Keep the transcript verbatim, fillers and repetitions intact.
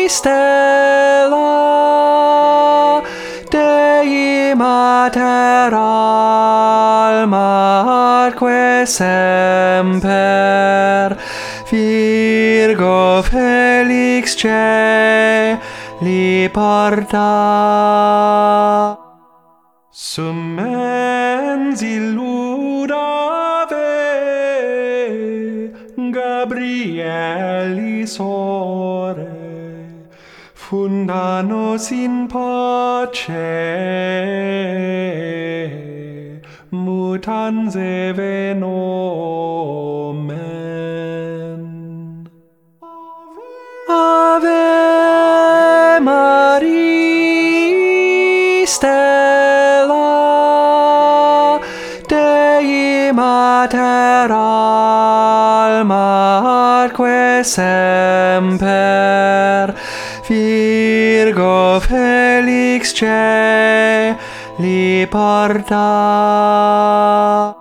stella Dei mater alma atque semper Virgo felix celi parta Sum mens illudave Gabrielis ore Funda nos in pace Mutanze venomen Ave Maria stella Dei mater alma atque semper Virgo felix celi parta